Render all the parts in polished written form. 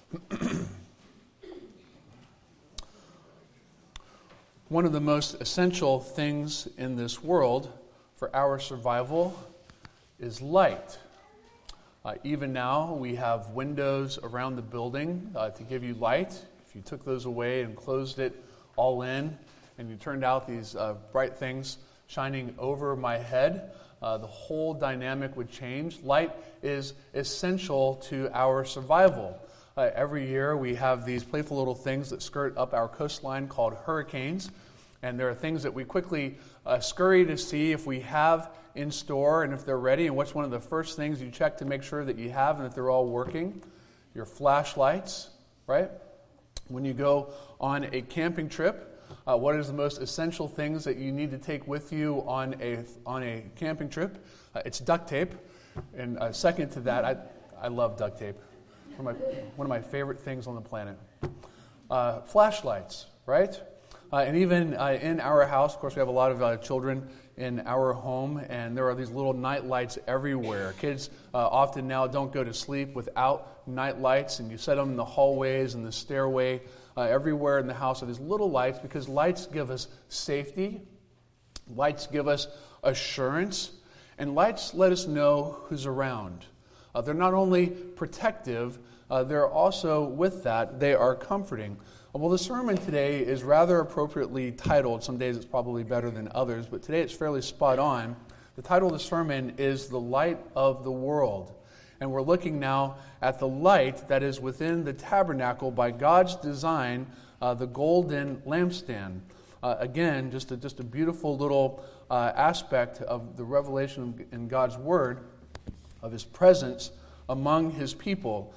One of the most essential things in this world for our survival is light. Even now, we have windows around the building to give you light. If you took those away and closed it all in, and you turned out these bright things shining over my head, the whole dynamic would change. Light is essential to our survival. Every year we have these playful little things that skirt up our coastline called hurricanes. And there are things that we quickly scurry to see if we have in store and if they're ready. And what's one of the first things you check to make sure that you have and that they're all working? Your flashlights, right? When you go on a camping trip, what is the most essential things that you need to take with you on a camping trip? It's duct tape. And second to that, I love duct tape. One of my favorite things on the planet. Flashlights, right? And even in our house, of course, we have a lot of children in our home, and there are these little night lights everywhere. Kids often now don't go to sleep without night lights, and you set them in the hallways and the stairway. Everywhere in the house are these little lights because lights give us safety, lights give us assurance, and lights let us know who's around. They're not only protective, they're also, with that, they are comforting. Well, the sermon today is rather appropriately titled. Some days it's probably better than others, but today it's fairly spot on. The title of the sermon is The Light of the World. And we're looking now at the light that is within the tabernacle by God's design, the golden lampstand. Again, just a beautiful little aspect of the revelation in God's Word, of His presence among His people.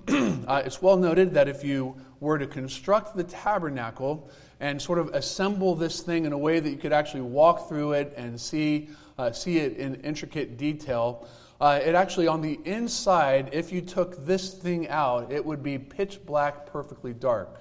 It's well noted that if you were to construct the tabernacle and sort of assemble this thing in a way that you could actually walk through it and see it in intricate detail, it actually on the inside, if you took this thing out, it would be pitch black, perfectly dark.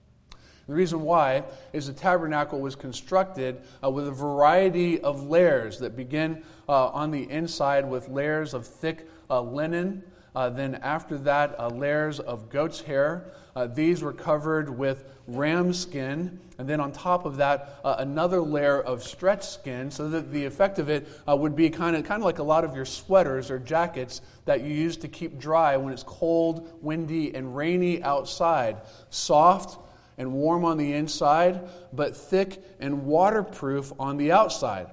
The reason why is the tabernacle was constructed with a variety of layers that begin on the inside with layers of thick linen. Then after that, layers of goat's hair. These were covered with ram skin. And then on top of that, another layer of stretch skin, so that the effect of it would be kind of like a lot of your sweaters or jackets that you use to keep dry when it's cold, windy, and rainy outside. Soft and warm on the inside, but thick and waterproof on the outside.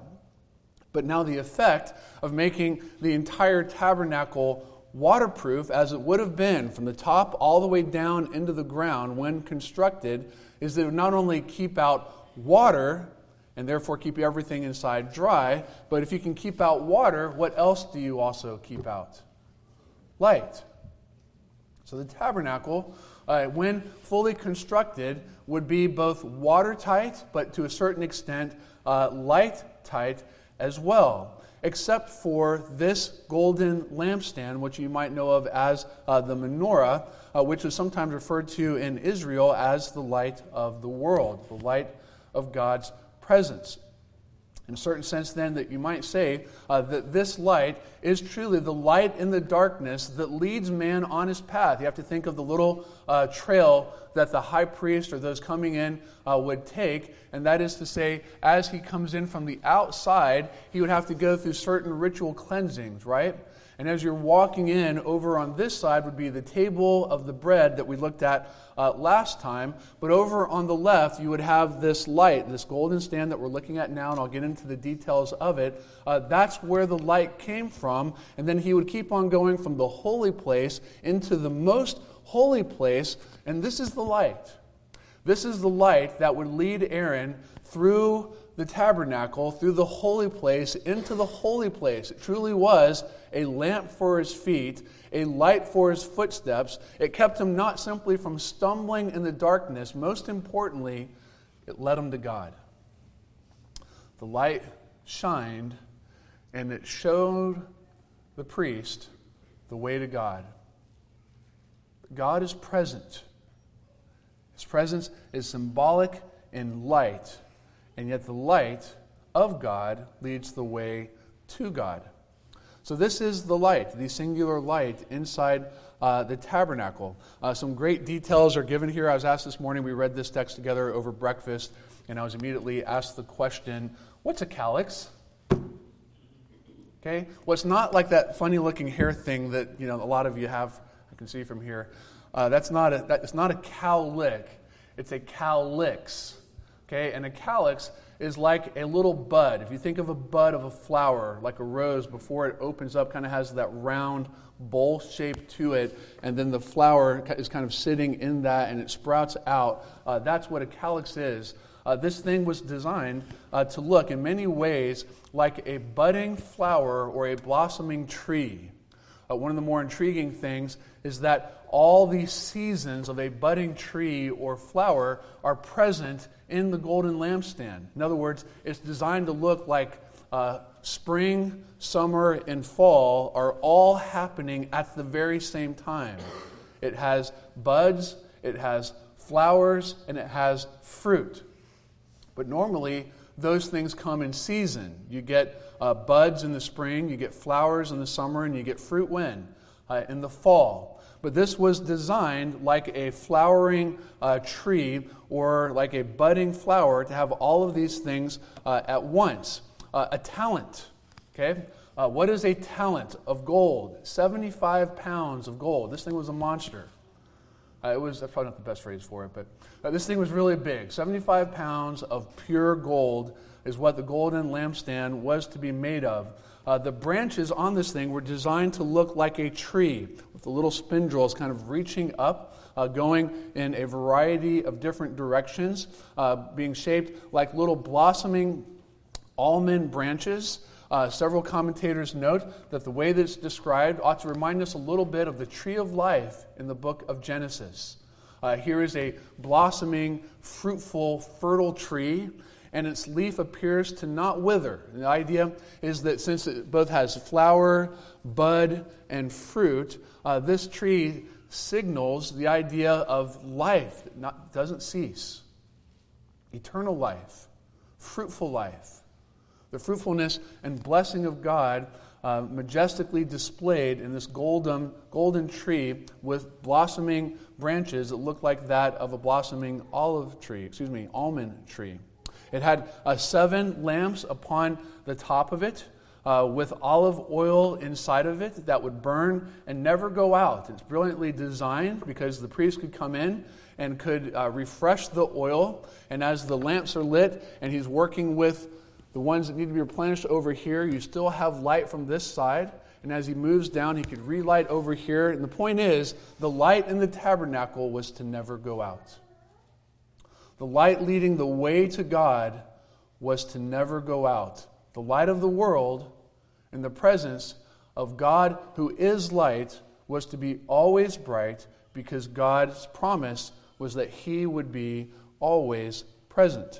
But now the effect of making the entire tabernacle waterproof, as it would have been from the top all the way down into the ground when constructed, is that it would not only keep out water and therefore keep everything inside dry, but if you can keep out water, what else do you also keep out? Light. So the tabernacle, when fully constructed, would be both watertight, but to a certain extent, light-tight as well, except for this golden lampstand, which you might know of as the menorah, which is sometimes referred to in Israel as the light of the world, the light of God's presence. In a certain sense, then, that you might say that this light is truly the light in the darkness that leads man on his path. You have to think of the little trail that the high priest or those coming in would take, and that is to say, as he comes in from the outside, he would have to go through certain ritual cleansings, right? And as you're walking in, over on this side would be the table of the bread that we looked at last time. But over on the left, you would have this light, this golden stand that we're looking at now, and I'll get into the details of it. That's where the light came from. And then he would keep on going from the holy place into the most holy place. And this is the light. This is the light that would lead Aaron through the tabernacle, through the holy place, into the holy place. It truly was a lamp for his feet, a light for his footsteps. It kept him not simply from stumbling in the darkness. Most importantly, it led him to God. The light shined, and it showed the priest the way to God. God is present. His presence is symbolic in light, and yet the light of God leads the way to God. So this is the light, the singular light inside the tabernacle. Some great details are given here. I was asked this morning, we read this text together over breakfast, and I was immediately asked the question, what's a calyx? Okay, well, it's not like that funny-looking hair thing that a lot of you have. I can see from here. It's not a cowlick. It's a calyx. Okay, and a calyx is like a little bud. If you think of a bud of a flower, like a rose, before it opens up, kind of has that round bowl shape to it, and then the flower is kind of sitting in that, and it sprouts out. That's what a calyx is. This thing was designed to look in many ways like a budding flower or a blossoming tree. One of the more intriguing things is that all these seasons of a budding tree or flower are present in the golden lampstand. In other words, it's designed to look like spring, summer, and fall are all happening at the very same time. It has buds, it has flowers, and it has fruit. But normally, those things come in season. You get buds in the spring, you get flowers in the summer, and you get fruit when? In the fall. But this was designed like a flowering tree or like a budding flower to have all of these things at once. A talent, okay? What is a talent of gold? 75 pounds of gold. This thing was a monster. That's probably not the best phrase for it, but this thing was really big. 75 pounds of pure gold is what the golden lampstand was to be made of. The branches on this thing were designed to look like a tree, with the little spindles kind of reaching up, going in a variety of different directions, being shaped like little blossoming almond branches. Several commentators note that the way that it's described ought to remind us a little bit of the tree of life in the book of Genesis. Here is a blossoming, fruitful, fertile tree, and its leaf appears to not wither. The idea is that since it both has flower, bud, and fruit, this tree signals the idea of life that doesn't cease. Eternal life, fruitful life. The fruitfulness and blessing of God majestically displayed in this golden tree with blossoming branches that look like that of a blossoming almond tree. It had 7 lamps upon the top of it with olive oil inside of it that would burn and never go out. It's brilliantly designed because the priest could come in and could refresh the oil, and as the lamps are lit and he's working with the ones that need to be replenished over here, you still have light from this side. And as he moves down, he could relight over here. And the point is, the light in the tabernacle was to never go out. The light leading the way to God was to never go out. The light of the world in the presence of God who is light was to be always bright, because God's promise was that he would be always present.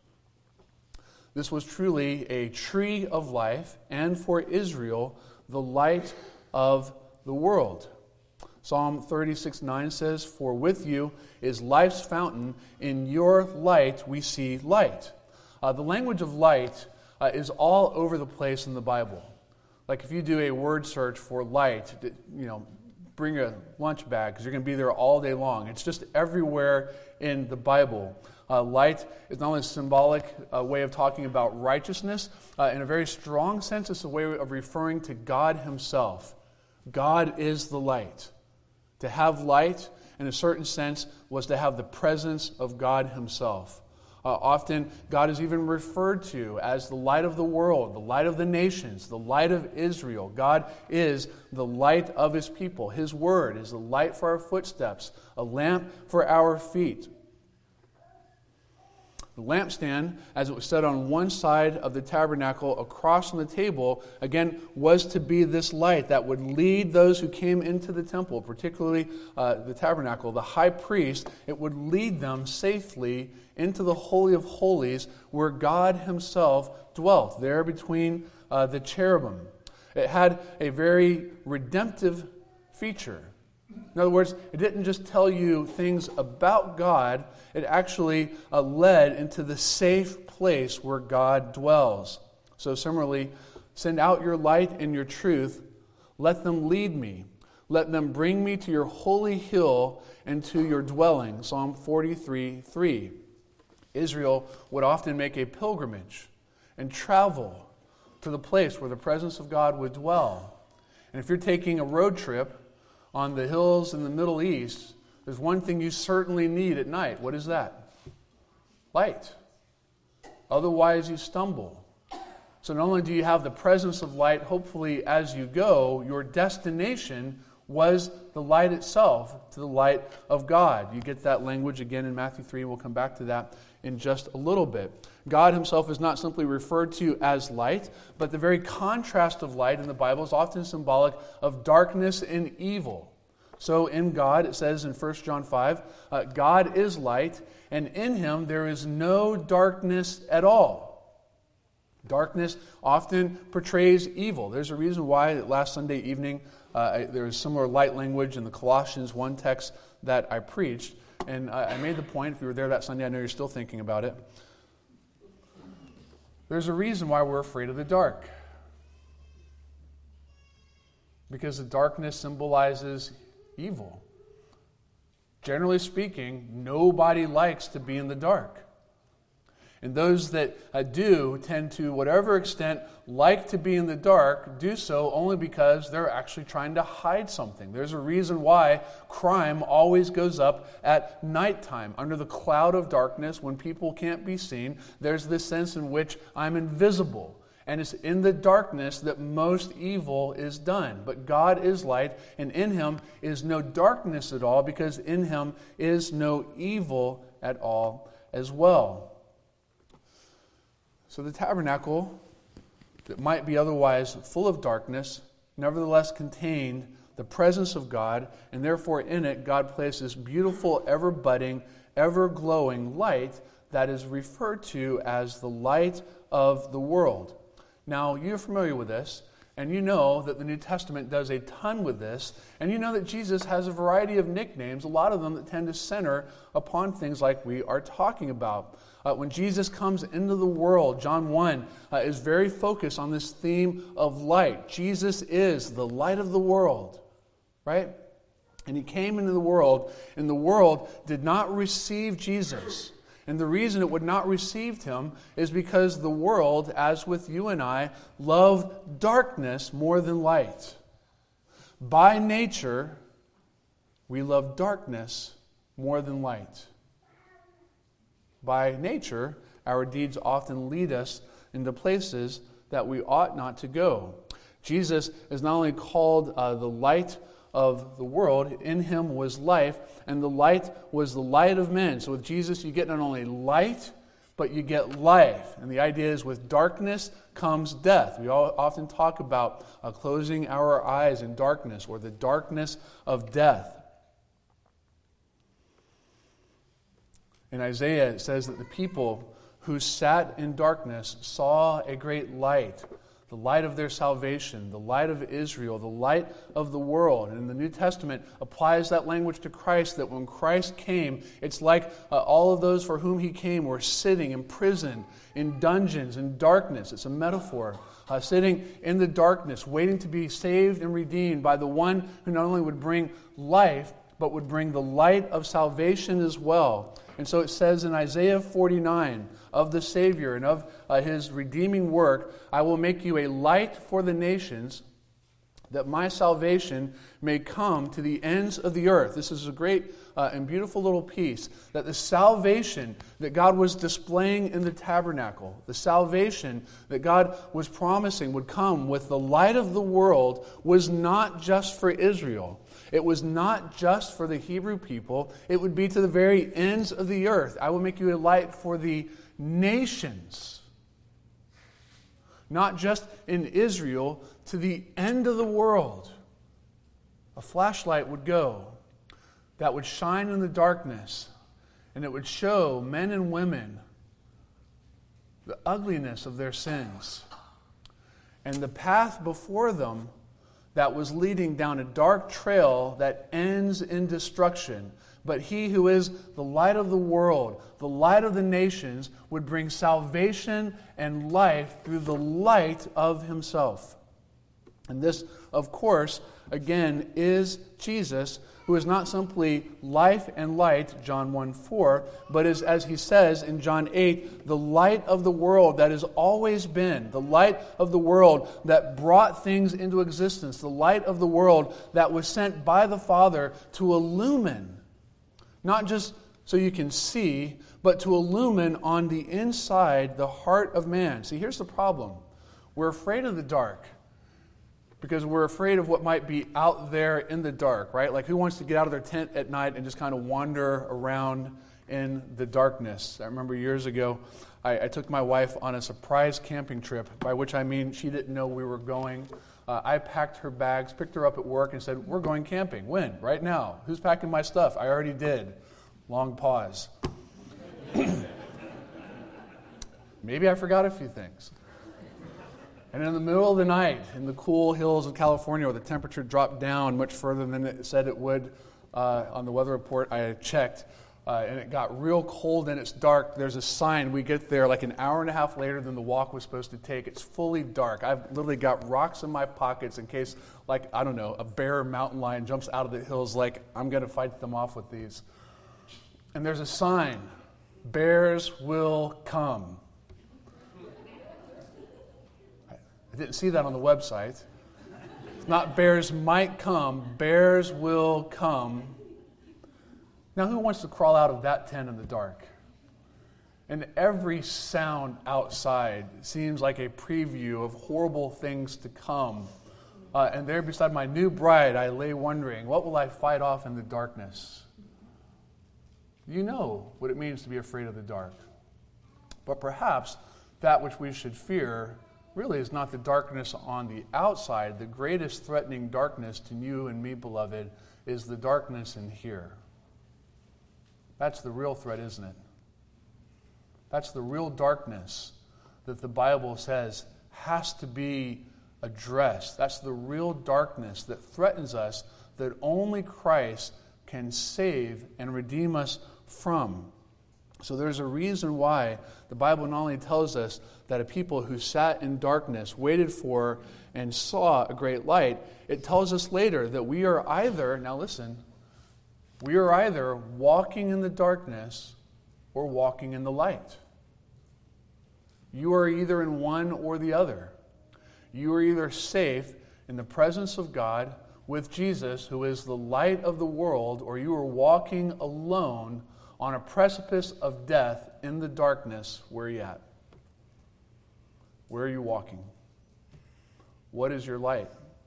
This was truly a tree of life, and for Israel, the light of the world. Psalm 36:9 says, "For with you is life's fountain, in your light we see light." The language of light is all over the place in the Bible. Like if you do a word search for light, bring a lunch bag because you're going to be there all day long. It's just everywhere in the Bible. Light is not only a symbolic way of talking about righteousness, in a very strong sense, it's a way of referring to God himself. God is the light. To have light, in a certain sense, was to have the presence of God himself. Often, God is even referred to as the light of the world, the light of the nations, the light of Israel. God is the light of his people. His word is a light for our footsteps, a lamp for our feet. The lampstand, as it was set on one side of the tabernacle across from the table, again, was to be this light that would lead those who came into the temple, particularly the tabernacle, the high priest. It would lead them safely into the Holy of Holies, where God himself dwelt, there between the cherubim. It had a very redemptive feature. In other words, it didn't just tell you things about God, it actually led into the safe place where God dwells. So similarly, Send out your light and your truth. Let them lead me. Let them bring me to your holy hill and to your dwelling. Psalm 43:3. Israel would often make a pilgrimage and travel to the place where the presence of God would dwell. And if you're taking a road trip on the hills in the Middle East, there's one thing you certainly need at night. What is that? Light. Otherwise you stumble. So not only do you have the presence of light, hopefully as you go, your destination was the light itself, to the light of God. You get that language again in Matthew 3. We'll come back to that in just a little bit. God himself is not simply referred to as light, but the very contrast of light in the Bible is often symbolic of darkness and evil. So in God, it says in 1 John 5, God is light, and in him there is no darkness at all. Darkness often portrays evil. There's a reason why last Sunday evening there was similar light language in the Colossians 1 text that I preached. And I made the point, if you were there that Sunday, I know you're still thinking about it. There's a reason why we're afraid of the dark. Because the darkness symbolizes evil. Generally speaking, nobody likes to be in the dark. And those that do tend to, whatever extent, like to be in the dark, do so only because they're actually trying to hide something. There's a reason why crime always goes up at nighttime, under the cloud of darkness, when people can't be seen. There's this sense in which I'm invisible. And it's in the darkness that most evil is done. But God is light, and in him is no darkness at all, because in him is no evil at all as well. So the tabernacle, that might be otherwise full of darkness, nevertheless contained the presence of God, and therefore in it God places beautiful, ever-budding, ever-glowing light that is referred to as the light of the world. Now, you're familiar with this, and you know that the New Testament does a ton with this, and you know that Jesus has a variety of nicknames, a lot of them that tend to center upon things like we are talking about. When Jesus comes into the world, John 1 is very focused on this theme of light. Jesus is the light of the world, right? And he came into the world, and the world did not receive Jesus. And the reason it would not receive him is because the world, as with you and I, loved darkness more than light. By nature, we love darkness more than light. By nature, our deeds often lead us into places that we ought not to go. Jesus is not only called the light of the world, in him was life, and the light was the light of men. So with Jesus, you get not only light, but you get life. And the idea is with darkness comes death. We all often talk about closing our eyes in darkness, or the darkness of death. In Isaiah, it says that the people who sat in darkness saw a great light, the light of their salvation, the light of Israel, the light of the world. And the New Testament applies that language to Christ, that when Christ came, it's like all of those for whom he came were sitting in prison, in dungeons, in darkness. It's a metaphor. Sitting in the darkness, waiting to be saved and redeemed by the one who not only would bring life, but would bring the light of salvation as well. And so it says in Isaiah 49 of the Savior and of his redeeming work, I will make you a light for the nations, that my salvation may come to the ends of the earth. This is a great and beautiful little piece, that the salvation that God was displaying in the tabernacle, the salvation that God was promising would come with the light of the world, was not just for Israel. It was not just for the Hebrew people. It would be to the very ends of the earth. I will make you a light for the nations. Not just in Israel, to the end of the world. A flashlight would go that would shine in the darkness, and it would show men and women the ugliness of their sins. And the path before them that was leading down a dark trail that ends in destruction. But he who is the light of the world, the light of the nations, would bring salvation and life through the light of himself. And this, of course, again, is Jesus, who is not simply life and light, John 1:4, but is, as he says in John 8, the light of the world that has always been, the light of the world that brought things into existence, the light of the world that was sent by the Father to illumine, not just so you can see, but to illumine on the inside the heart of man. See, here's the problem. We're afraid of the dark because we're afraid of what might be out there in the dark, right? Like, who wants to get out of their tent at night and just kind of wander around in the darkness? I remember years ago, I took my wife on a surprise camping trip, by which I mean she didn't know we were going. I packed her bags, picked her up at work, and said, "We're going camping." When? Right now. Who's packing my stuff? I already did. Long pause. Maybe I forgot a few things. And in the middle of the night, in the cool hills of California, where the temperature dropped down much further than it said it would on the weather report, I checked, and it got real cold and it's dark. There's a sign. We get there like an hour and a half later than the walk was supposed to take. It's fully dark. I've literally got rocks in my pockets in case, like, I don't know, a bear or mountain lion jumps out of the hills, like, I'm going to fight them off with these. And there's a sign, "Bears will come." I didn't see that on the website. It's not "bears might come," "bears will come." Now, who wants to crawl out of that tent in the dark? And every sound outside seems like a preview of horrible things to come. And there beside my new bride, I lay wondering, what will I fight off in the darkness? You know what it means to be afraid of the dark. But perhaps that which we should fear really is not the darkness on the outside. The greatest threatening darkness to you and me, beloved, is the darkness in here. That's the real threat, isn't it? That's the real darkness that the Bible says has to be addressed. That's the real darkness that threatens us, that only Christ can save and redeem us from. So there's a reason why the Bible not only tells us that a people who sat in darkness waited for and saw a great light, it tells us later that we are either, now listen, we are either walking in the darkness or walking in the light. You are either in one or the other. You are either safe in the presence of God with Jesus, who is the light of the world, or you are walking alone on a precipice of death in the darkness. Where are you at? Where are you walking? What is your light?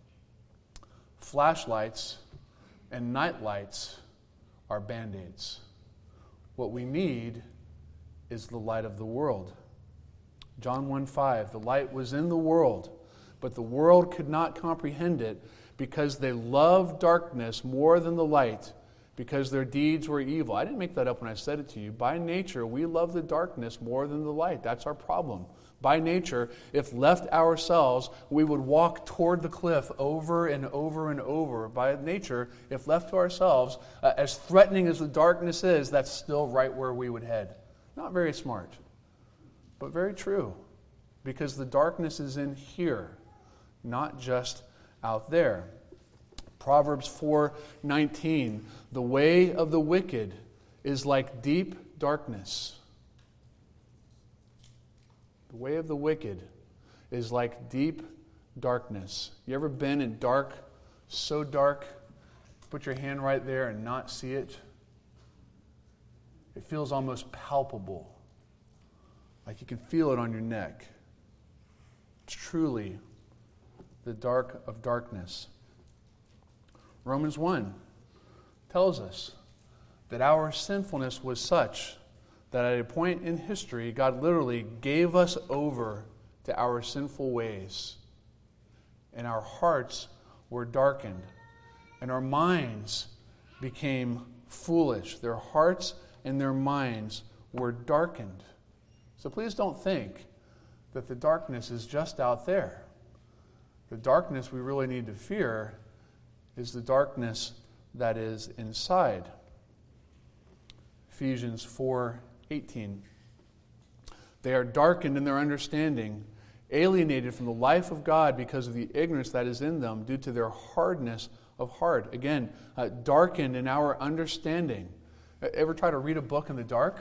Flashlights and night lights are Band-Aids. What we need is the light of the world. John 1:5, the light was in the world, but the world could not comprehend it because they loved darkness more than the light, because their deeds were evil. I didn't make that up when I said it to you. By nature, we love the darkness more than the light. That's our problem. By nature, if left ourselves, we would walk toward the cliff over and over and over. By nature, if left to ourselves, as threatening as the darkness is, that's still right where we would head. Not very smart, but very true, because the darkness is in here, not just out there. Proverbs 4:19, the way of the wicked is like deep darkness. The way of the wicked is like deep darkness. You ever been in dark, so dark, put your hand right there and not see it? It feels almost palpable, like you can feel it on your neck. It's truly the dark of darkness. Romans 1 tells us that our sinfulness was such that at a point in history, God literally gave us over to our sinful ways. And our hearts were darkened. And our minds became foolish. Their hearts and their minds were darkened. So please don't think that the darkness is just out there. The darkness we really need to fear is the darkness that is inside. Ephesians 4:18. They are darkened in their understanding, alienated from the life of God because of the ignorance that is in them due to their hardness of heart. Again, darkened in our understanding. Ever try to read a book in the dark?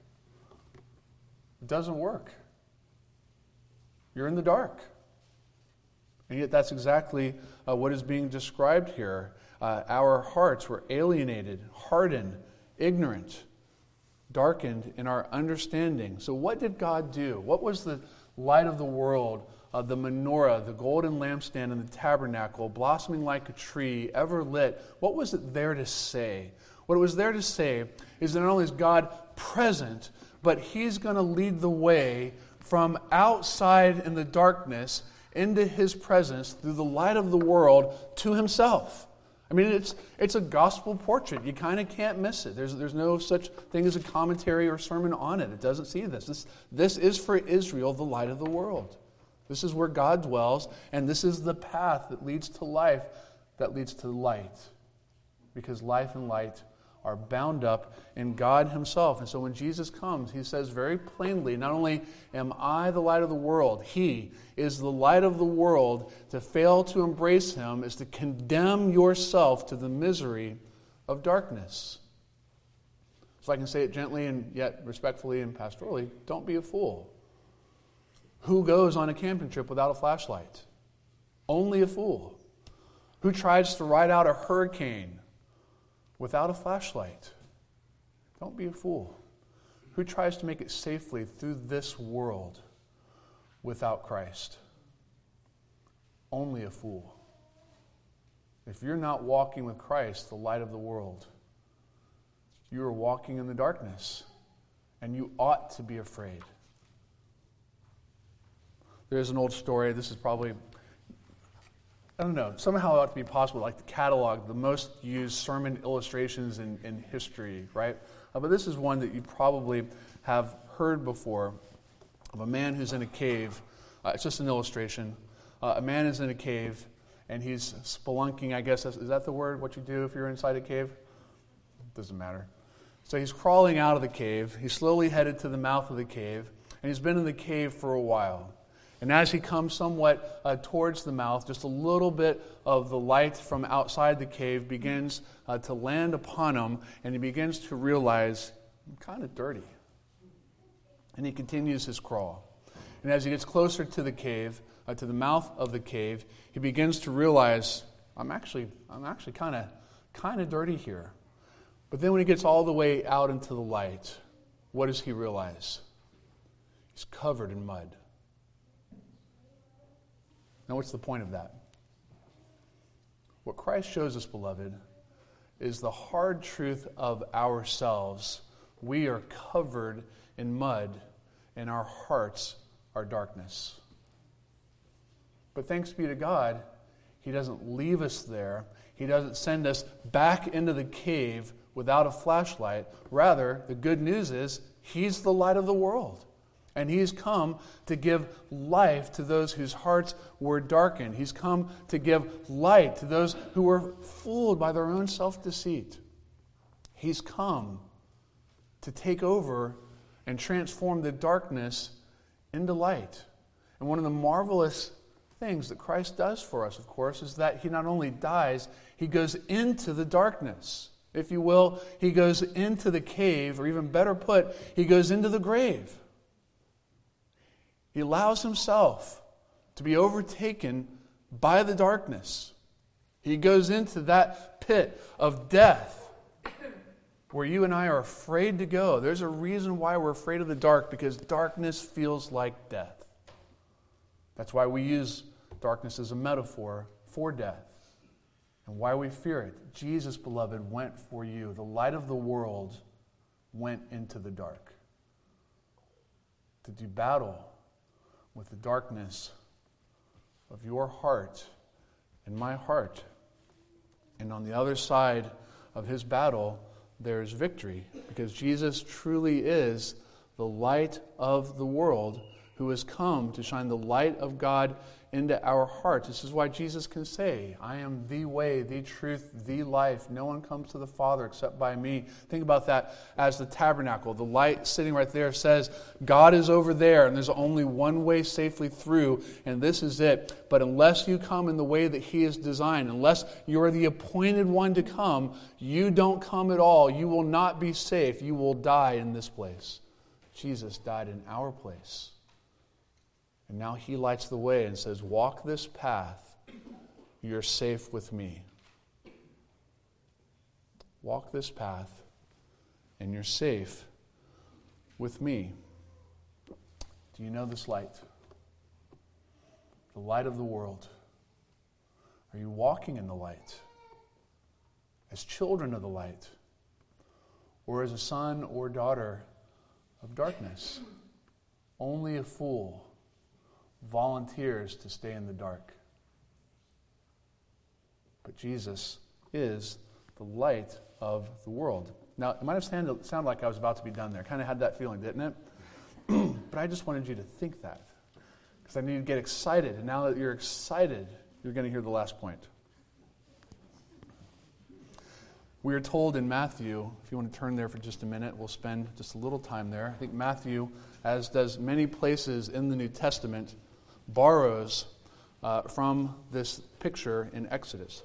It doesn't work. You're in the dark. And yet that's exactly what is being described here. Our hearts were alienated, hardened, ignorant, darkened in our understanding. So what did God do? What was the light of the world, the menorah, the golden lampstand in the tabernacle, blossoming like a tree, ever lit? What was it there to say? What it was there to say is that not only is God present, but He's going to lead the way from outside in the darkness into His presence through the light of the world to Himself. I mean, it's a gospel portrait. You kind of can't miss it. There's no such thing as a commentary or sermon on it. It doesn't see this. This is for Israel, the light of the world. This is where God dwells, and this is the path that leads to life, that leads to light. Because life and light are bound up in God Himself. And so when Jesus comes, He says very plainly, not only am I the light of the world, He is the light of the world. To fail to embrace Him is to condemn yourself to the misery of darkness. So I can say it gently and yet respectfully and pastorally, don't be a fool. Who goes on a camping trip without a flashlight? Only a fool. Who tries to ride out a hurricane without a flashlight? Don't be a fool. Who tries to make it safely through this world without Christ? Only a fool. If you're not walking with Christ, the light of the world, you are walking in the darkness, and you ought to be afraid. There's an old story. This is probably, I don't know, somehow it ought to be possible, like to catalog the most used sermon illustrations in history, right? But this is one that you probably have heard before, of a man who's in a cave. It's just an illustration. A man is in a cave, and he's spelunking, I guess. Is that the word, what you do if you're inside a cave? Doesn't matter. So he's crawling out of the cave. He's slowly headed to the mouth of the cave, and he's been in the cave for a while. And as he comes somewhat towards the mouth, just a little bit of the light from outside the cave begins to land upon him, and he begins to realize, I'm kind of dirty. And he continues his crawl. And as he gets closer to the cave, to the mouth of the cave, he begins to realize, I'm actually kind of dirty here. But then when he gets all the way out into the light, what does he realize? He's covered in mud. Now, what's the point of that? What Christ shows us, beloved, is the hard truth of ourselves. We are covered in mud, and our hearts are darkness. But thanks be to God, He doesn't leave us there. He doesn't send us back into the cave without a flashlight. Rather, the good news is He's the light of the world. And He's come to give life to those whose hearts were darkened. He's come to give light to those who were fooled by their own self-deceit. He's come to take over and transform the darkness into light. And one of the marvelous things that Christ does for us, of course, is that He not only dies, He goes into the darkness. If you will, He goes into the cave, or even better put, He goes into the grave. He allows Himself to be overtaken by the darkness. He goes into that pit of death where you and I are afraid to go. There's a reason why we're afraid of the dark, because darkness feels like death. That's why we use darkness as a metaphor for death and why we fear it. Jesus, beloved, went for you. The light of the world went into the dark to do battle with the darkness of your heart and my heart. And on the other side of His battle, there is victory, because Jesus truly is the light of the world who has come to shine the light of God into our hearts. This is why Jesus can say, I am the way, the truth, the life. No one comes to the Father except by me. Think about that as the tabernacle. The light sitting right there says, God is over there, and there's only one way safely through, and this is it. But unless you come in the way that He has designed, unless you are the appointed one to come, you don't come at all. You will not be safe. You will die in this place. Jesus died in our place. And now He lights the way and says, walk this path. You're safe with me. Walk this path and you're safe with me. Do you know this light? The light of the world. Are you walking in the light? As children of the light? Or as a son or daughter of darkness? Only a fool volunteers to stay in the dark. But Jesus is the light of the world. Now, it might have sounded like I was about to be done there. Kind of had that feeling, didn't it? But I just wanted you to think that. Because I need to get excited. And now that you're excited, you're going to hear the last point. We are told in Matthew, if you want to turn there for just a minute, we'll spend just a little time there. I think Matthew, as does many places in the New Testament, borrows from this picture in Exodus.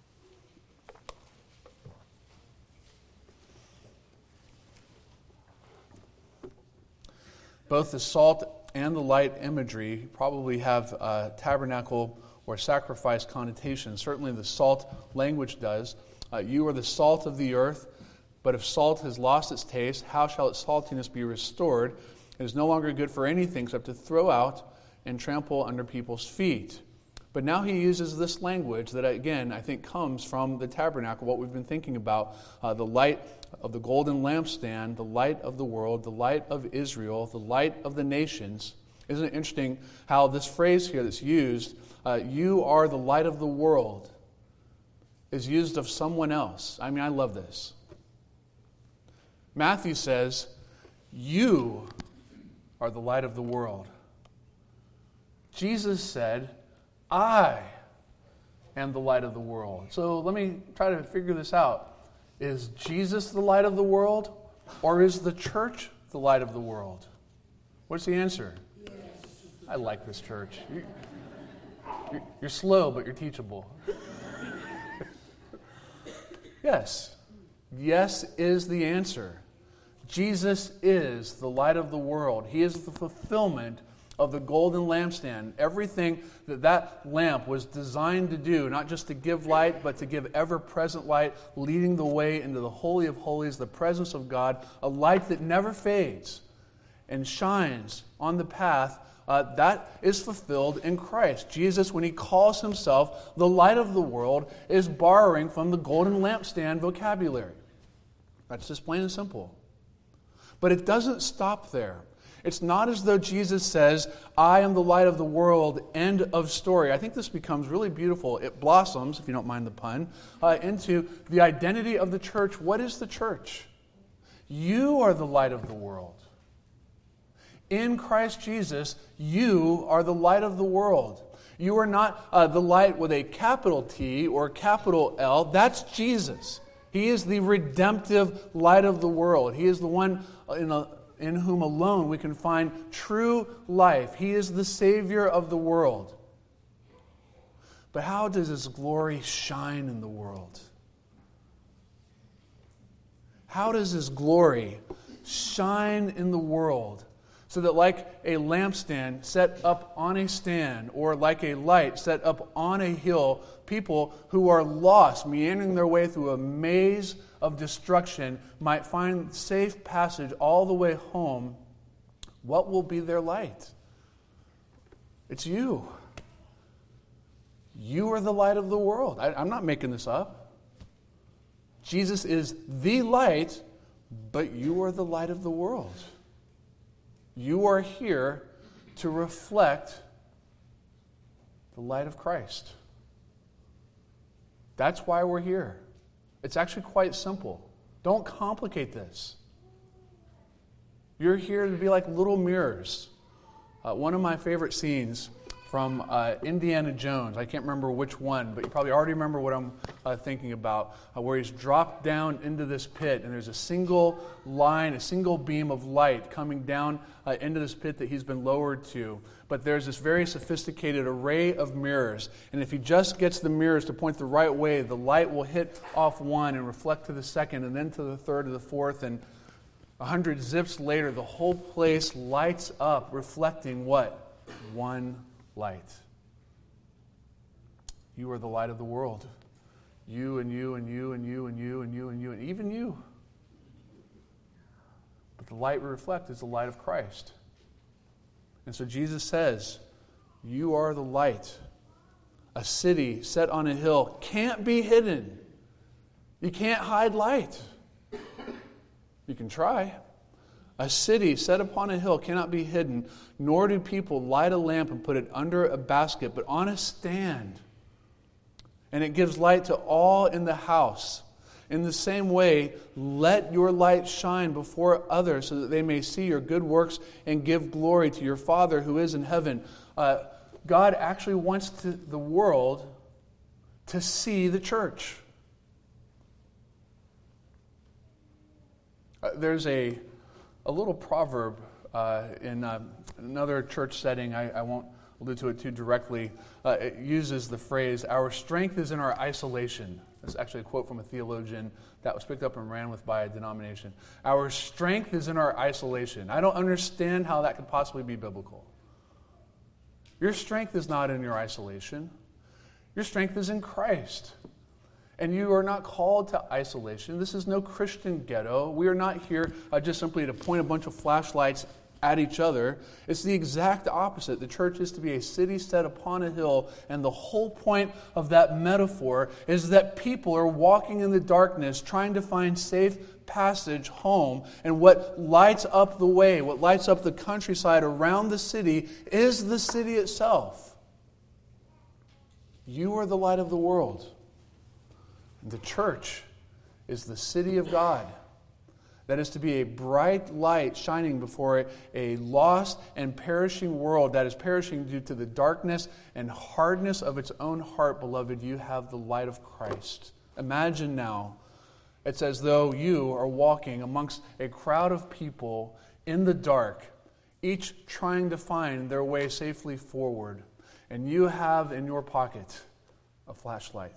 Both the salt and the light imagery probably have tabernacle or sacrifice connotations. Certainly the salt language does. You are the salt of the earth, but if salt has lost its taste, how shall its saltiness be restored? It is no longer good for anything except to throw out and trample under people's feet. But now he uses this language that, again, I think comes from the tabernacle, what we've been thinking about, the light of the golden lampstand, the light of the world, the light of Israel, the light of the nations. Isn't it interesting how this phrase here that's used, you are the light of the world, is used of someone else? I mean, I love this. Matthew says, you are the light of the world. Jesus said, I am the light of the world. So let me try to figure this out. Is Jesus the light of the world, or is the church the light of the world? What's the answer? Yes. I like this church. You're slow, but you're teachable. Yes. Yes is the answer. Jesus is the light of the world. He is the fulfillment of the golden lampstand. Everything that lamp was designed to do, not just to give light, but to give ever-present light, leading the way into the Holy of Holies, the presence of God, a light that never fades and shines on the path that is fulfilled in Christ. Jesus, when He calls Himself the light of the world, is borrowing from the golden lampstand vocabulary. That's just plain and simple. But it doesn't stop there. It's not as though Jesus says, I am the light of the world, end of story. I think this becomes really beautiful. It blossoms, if you don't mind the pun, into the identity of the church. What is the church? You are the light of the world. In Christ Jesus, you are the light of the world. You are not the light with a capital T or capital L. That's Jesus. He is the redemptive light of the world. He is the one in whom alone we can find true life. He is the Savior of the world. But how does His glory shine in the world? How does His glory shine in the world so that like a lampstand set up on a stand or like a light set up on a hill, people who are lost, meandering their way through a maze of destruction, might find safe passage all the way home? What will be their light? It's you. You are the light of the world. I'm not making this up. Jesus is the light, but you are the light of the world. You are here to reflect the light of Christ. That's why we're here. It's actually quite simple. Don't complicate this. You're here to be like little mirrors One of my favorite scenes from Indiana Jones, I can't remember which one, but you probably already remember what I'm thinking about, where he's dropped down into this pit, and there's a single line, a single beam of light coming down into this pit that he's been lowered to. But there's this very sophisticated array of mirrors, and if he just gets the mirrors to point the right way, the light will hit off one and reflect to the second, and then to the third, to the fourth, and 100 zips later, the whole place lights up, reflecting what? One light. You are the light of the world. You and you and you and you and you and you and you and even you. But the light we reflect is the light of Christ. And so Jesus says, you are the light. A city set on a hill can't be hidden. You can't hide light. You can try. A city set upon a hill cannot be hidden, nor do people light a lamp and put it under a basket, but on a stand. And it gives light to all in the house. In the same way, let your light shine before others so that they may see your good works and give glory to your Father who is in heaven. God actually wants the world to see the church. There's a little proverb in another church setting. I won't allude to it too directly. It uses the phrase, our strength is in our isolation. That's actually a quote from a theologian that was picked up and ran with by a denomination. Our strength is in our isolation. I don't understand how that could possibly be biblical. Your strength is not in your isolation. Your strength is in Christ. And you are not called to isolation. This is no Christian ghetto. We are not here just simply to point a bunch of flashlights at each other. It's the exact opposite. The church is to be a city set upon a hill, and the whole point of that metaphor is that people are walking in the darkness trying to find safe passage home, and what lights up the way, what lights up the countryside around the city is the city itself. You are the light of the world. The church is the city of God that is to be a bright light shining before a lost and perishing world that is perishing due to the darkness and hardness of its own heart. Beloved, you have the light of Christ. Imagine now, it's as though you are walking amongst a crowd of people in the dark, each trying to find their way safely forward, and you have in your pocket a flashlight.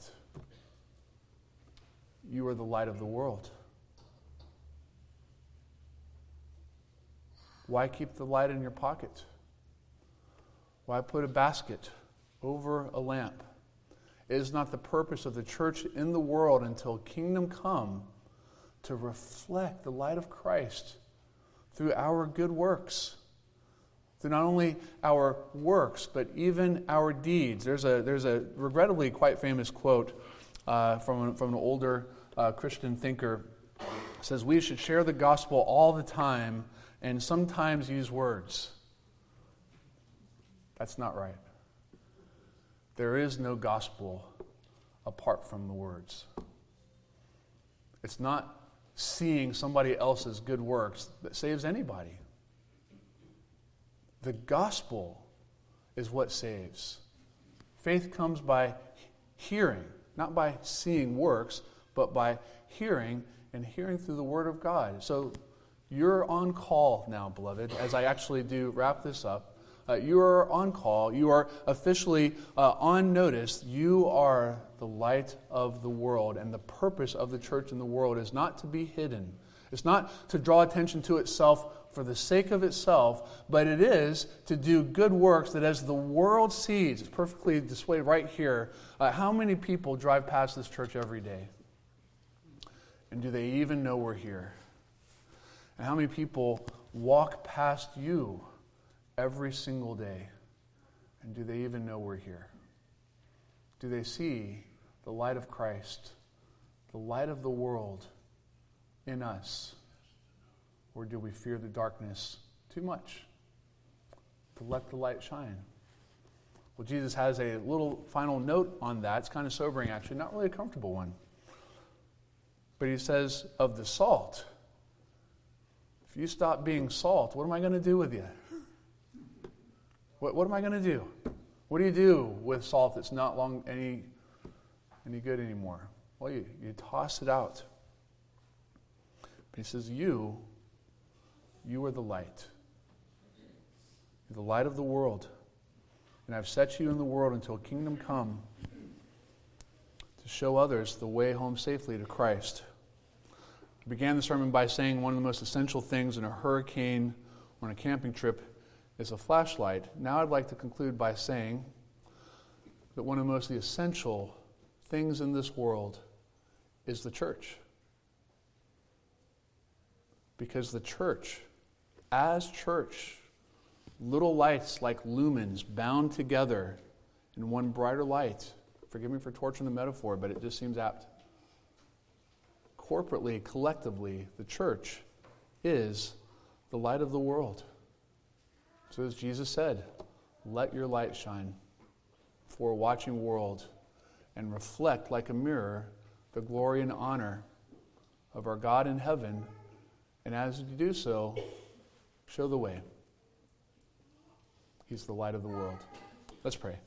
You are the light of the world. Why keep the light in your pocket? Why put a basket over a lamp? It is not the purpose of the church in the world until kingdom come to reflect the light of Christ through our good works. Through not only our works, but even our deeds. There's a regrettably quite famous quote from an older Christian thinker. It says, we should share the gospel all the time and sometimes use words. That's not right. There is no gospel apart from the words. It's not seeing somebody else's good works that saves anybody. The gospel is what saves. Faith comes by hearing, not by seeing works, but by hearing, and hearing through the Word of God. So you're on call now, beloved, as I actually do wrap this up. You are on call. You are officially on notice. You are the light of the world, and the purpose of the church in the world is not to be hidden. It's not to draw attention to itself for the sake of itself, but it is to do good works that as the world sees, it's perfectly displayed right here. How many people drive past this church every day? And do they even know we're here? And how many people walk past you every single day? And do they even know we're here? Do they see the light of Christ, the light of the world in us? Or do we fear the darkness too much to let the light shine? Well, Jesus has a little final note on that. It's kind of sobering, actually, not really a comfortable one. But he says, of the salt, if you stop being salt, what am I going to do with you? What am I going to do? What do you do with salt that's not any good anymore? Well, you toss it out. But he says, you are the light. You're the light of the world. And I've set you in the world until kingdom come to show others the way home safely to Christ. I began the sermon by saying one of the most essential things in a hurricane or on a camping trip is a flashlight. Now I'd like to conclude by saying that one of the most essential things in this world is the church. Because the church, as church, little lights like lumens bound together in one brighter light. Forgive me for torturing the metaphor, but it just seems apt. Corporately, collectively, the church is the light of the world. So as Jesus said, let your light shine for a watching world and reflect like a mirror the glory and honor of our God in heaven. And as you do so, show the way. He's the light of the world. Let's pray.